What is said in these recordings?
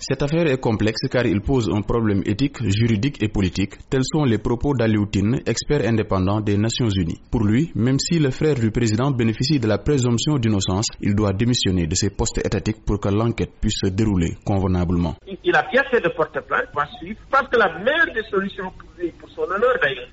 Cette affaire est complexe car il pose un problème éthique, juridique et politique. Tels sont les propos d'Aliou Tine, expert indépendant des Nations Unies. Pour lui, même si le frère du président bénéficie de la présomption d'innocence, il doit démissionner de ses postes étatiques pour que l'enquête puisse se dérouler convenablement. Il a bien fait de porter plainte, je pense que la meilleure des solutions pour lui, pour son honneur d'ailleurs,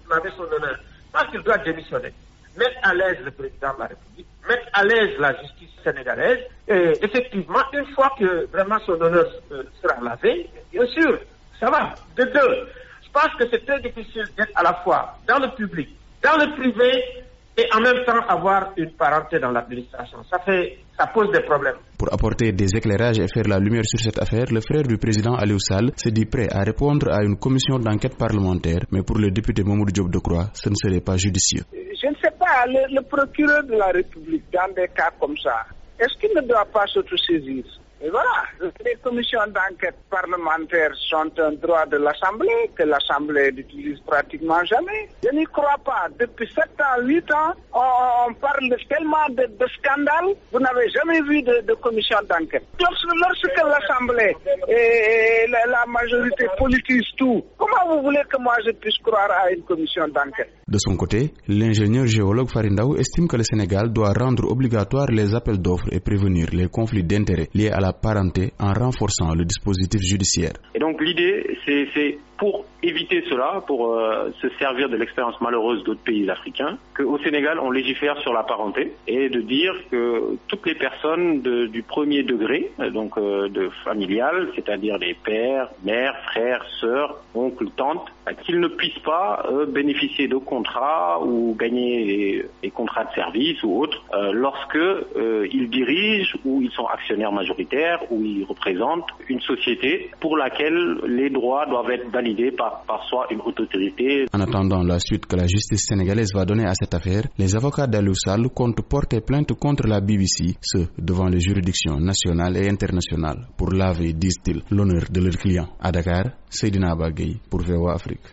je pense qu'il doit démissionner. Mettre à l'aise le président de la République, mettre à l'aise la justice sénégalaise, et effectivement, une fois que vraiment son honneur sera lavé, bien sûr, ça va. De deux, je pense que c'est très difficile d'être à la fois dans le public, dans le privé, et en même temps avoir une parenté dans l'administration. Ça pose des problèmes. Pour apporter des éclairages et faire la lumière sur cette affaire, le frère du président Aliou Sall se dit prêt à répondre à une commission d'enquête parlementaire, mais pour le député Mamadou Diop Decroix, ce ne serait pas judicieux. Je ne sais pas, le procureur de la République, dans des cas comme ça, est-ce qu'il ne doit pas s'autosaisir? Et voilà, les commissions d'enquête parlementaires sont un droit de l'Assemblée, que l'Assemblée n'utilise pratiquement jamais. Je n'y crois pas. Depuis 7 ans, 8 ans, on parle tellement de scandales. Vous n'avez jamais vu de commission d'enquête. Lorsque l'Assemblée et la majorité politise tout, comment vous voulez que moi je puisse croire à une commission d'enquête? De son côté, l'ingénieur géologue Farindaou estime que le Sénégal doit rendre obligatoire les appels d'offres et prévenir les conflits d'intérêts liés à la parenté en renforçant le dispositif judiciaire. Et donc l'idée, c'est pour éviter cela, pour se servir de l'expérience malheureuse d'autres pays africains, qu'au Sénégal, on légifère sur la parenté et de dire que toutes les personnes du premier degré, donc de familial, c'est-à-dire les pères, mères, frères, sœurs, oncles, tantes, qu'ils ne puissent pas bénéficier de contrats ou gagner des contrats de service ou autres lorsque ils dirigent ou ils sont actionnaires majoritaires ou ils représentent une société pour laquelle les droits doivent être validés par soit une autorité. En attendant la suite que la justice sénégalaise va donner à cette affaire, les avocats d'Aliou Sall comptent porter plainte contre la BBC, ce devant les juridictions nationales et internationales, pour laver, disent-ils, l'honneur de leurs clients. À Dakar, Seydina Bagay pour VOA Afrique.